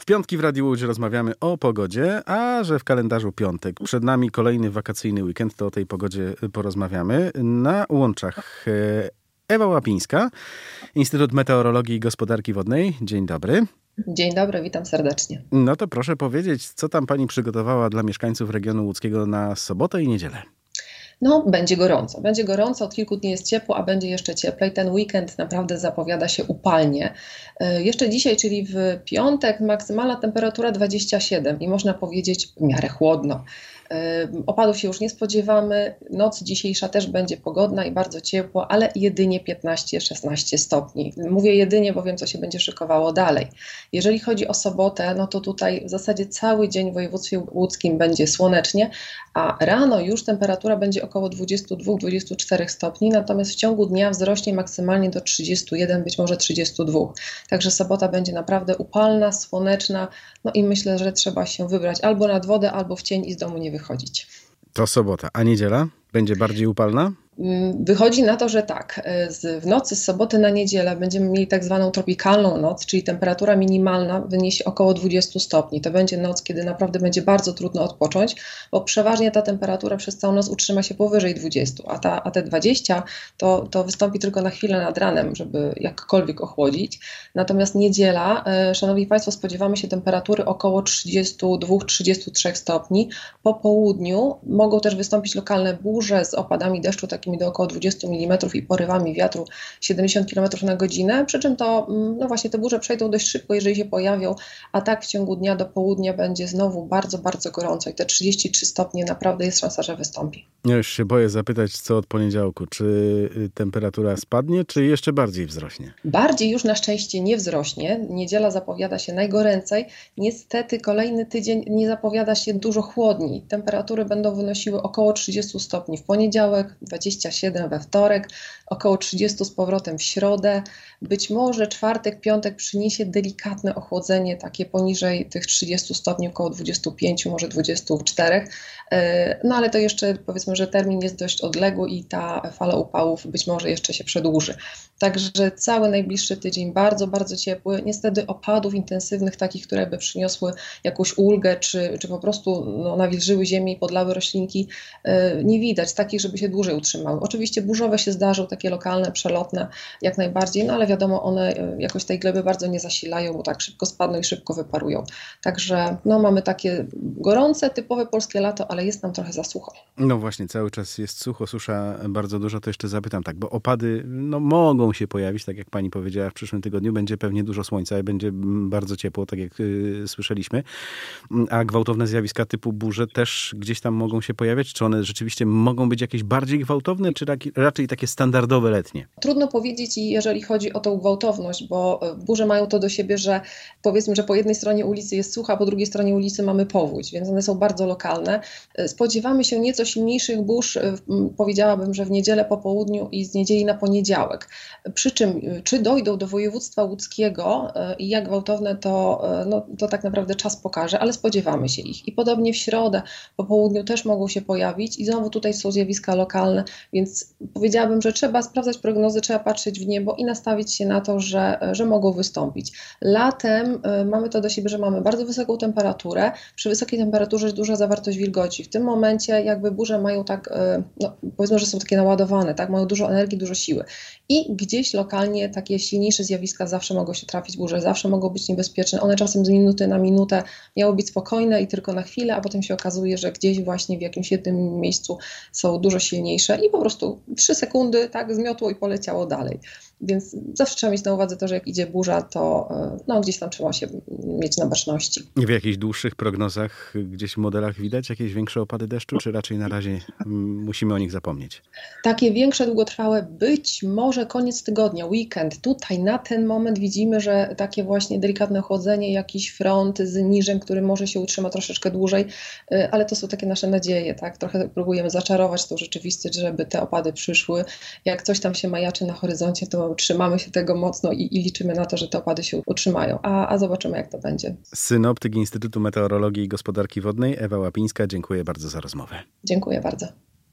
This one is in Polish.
W piątki w Radiu Łódź rozmawiamy o pogodzie, a że w kalendarzu piątek. Przed nami kolejny wakacyjny weekend, to o tej pogodzie porozmawiamy. Na łączach Ewa Łapińska, Instytut Meteorologii i Gospodarki Wodnej. Dzień dobry. Dzień dobry, witam serdecznie. No to proszę powiedzieć, co tam pani przygotowała dla mieszkańców regionu łódzkiego na sobotę i niedzielę? No, będzie gorąco. Będzie gorąco, od kilku dni jest ciepło, a będzie jeszcze cieplej. Ten weekend naprawdę zapowiada się upalnie. Jeszcze dzisiaj, czyli w piątek, maksymalna temperatura 27 i można powiedzieć w miarę chłodno. Opadów się już nie spodziewamy. Noc dzisiejsza też będzie pogodna i bardzo ciepło, ale jedynie 15-16 stopni. Mówię jedynie, bo wiem, co się będzie szykowało dalej. Jeżeli chodzi o sobotę, no to tutaj w zasadzie cały dzień w województwie łódzkim będzie słonecznie, a rano już temperatura będzie około 22-24 stopni, natomiast w ciągu dnia wzrośnie maksymalnie do 31, być może 32. Także sobota będzie naprawdę upalna, słoneczna, no i myślę, że trzeba się wybrać albo nad wodę, albo w cień i z domu nie wychodzić. To sobota, a niedziela będzie bardziej upalna? Wychodzi na to, że tak, w nocy z soboty na niedzielę będziemy mieli tak zwaną tropikalną noc, czyli temperatura minimalna wyniesie około 20 stopni. To będzie noc, kiedy naprawdę będzie bardzo trudno odpocząć, bo przeważnie ta temperatura przez całą noc utrzyma się powyżej 20, a te 20 to wystąpi tylko na chwilę nad ranem, żeby jakkolwiek ochłodzić. Natomiast niedziela, szanowni państwo, spodziewamy się temperatury około 32-33 stopni. Po południu mogą też wystąpić lokalne burze z opadami deszczu, takimi do około 20 mm i porywami wiatru 70 km na godzinę, przy czym to, no właśnie te burze przejdą dość szybko, jeżeli się pojawią, a tak w ciągu dnia do południa będzie znowu bardzo, bardzo gorąco i te 33 stopnie naprawdę jest szansa, że wystąpi. Ja już się boję zapytać, co od poniedziałku. Czy temperatura spadnie, czy jeszcze bardziej wzrośnie? Bardziej już na szczęście nie wzrośnie. Niedziela zapowiada się najgoręcej. Niestety kolejny tydzień nie zapowiada się dużo chłodniej. Temperatury będą wynosiły około 30 stopni w poniedziałek, 27 we wtorek, około 30 z powrotem w środę. Być może czwartek, piątek przyniesie delikatne ochłodzenie, takie poniżej tych 30 stopni, około 25, może 24. No ale to jeszcze powiedzmy, że termin jest dość odległy i ta fala upałów być może jeszcze się przedłuży. Także cały najbliższy tydzień bardzo, bardzo ciepły. Niestety opadów intensywnych, takich, które by przyniosły jakąś ulgę, czy po prostu nawilżyły ziemię i podlały roślinki, nie widać. Takich, żeby się dłużej utrzymały. Oczywiście burzowe się zdarzą, takie lokalne, przelotne, jak najbardziej, no ale wiadomo, one jakoś tej gleby bardzo nie zasilają, bo tak szybko spadną i szybko wyparują. Także mamy takie gorące, typowe polskie lato, ale jest nam trochę za sucho. No właśnie, cały czas jest sucho, susza bardzo dużo, to jeszcze zapytam tak, bo opady mogą się pojawić, tak jak pani powiedziała, w przyszłym tygodniu będzie pewnie dużo słońca i będzie bardzo ciepło, tak jak słyszeliśmy, a gwałtowne zjawiska typu burze też gdzieś tam mogą się pojawiać, czy one rzeczywiście mogą być jakieś bardziej gwałtowne, czy raczej takie standardowe letnie? Trudno powiedzieć, jeżeli chodzi o tą gwałtowność, bo burze mają to do siebie, że powiedzmy, że po jednej stronie ulicy jest sucha, po drugiej stronie ulicy mamy powódź, więc one są bardzo lokalne. Spodziewamy się nieco silniejszych burz, powiedziałabym, że w niedzielę po południu i z niedzieli na poniedziałek. Przy czym, czy dojdą do województwa łódzkiego i jak gwałtowne, to tak naprawdę czas pokaże, ale spodziewamy się ich. I podobnie w środę po południu też mogą się pojawić i znowu tutaj są zjawiska lokalne, więc powiedziałabym, że trzeba sprawdzać prognozy, trzeba patrzeć w niebo i nastawić się na to, że mogą wystąpić. Latem mamy to do siebie, że mamy bardzo wysoką temperaturę. Przy wysokiej temperaturze jest duża zawartość wilgoci. W tym momencie jakby burze mają tak, powiedzmy, że są takie naładowane, tak, mają dużo energii, dużo siły. I gdzieś lokalnie takie silniejsze zjawiska zawsze mogą się trafić, burze zawsze mogą być niebezpieczne. One czasem z minuty na minutę miały być spokojne i tylko na chwilę, a potem się okazuje, że gdzieś właśnie w jakimś jednym miejscu są dużo silniejsze i po prostu 3 sekundy, tak, zmiotło i poleciało dalej. Więc zawsze trzeba mieć na uwadze to, że jak idzie burza, to gdzieś tam trzeba się mieć na baczności. W jakichś dłuższych prognozach, gdzieś w modelach widać jakieś większe opady deszczu, czy raczej na razie musimy o nich zapomnieć? Takie większe, długotrwałe być może koniec tygodnia, weekend. Tutaj na ten moment widzimy, że takie właśnie delikatne chłodzenie, jakiś front z niżem, który może się utrzyma troszeczkę dłużej, ale to są takie nasze nadzieje, tak? Trochę próbujemy zaczarować tą rzeczywistość, żeby te opady przyszły. Jak coś tam się majaczy na horyzoncie, to trzymamy się tego mocno i liczymy na to, że te opady się utrzymają, a zobaczymy, jak to będzie. Synoptyk Instytutu Meteorologii i Gospodarki Wodnej Ewa Łapińska, dziękuję bardzo za rozmowę. Dziękuję bardzo.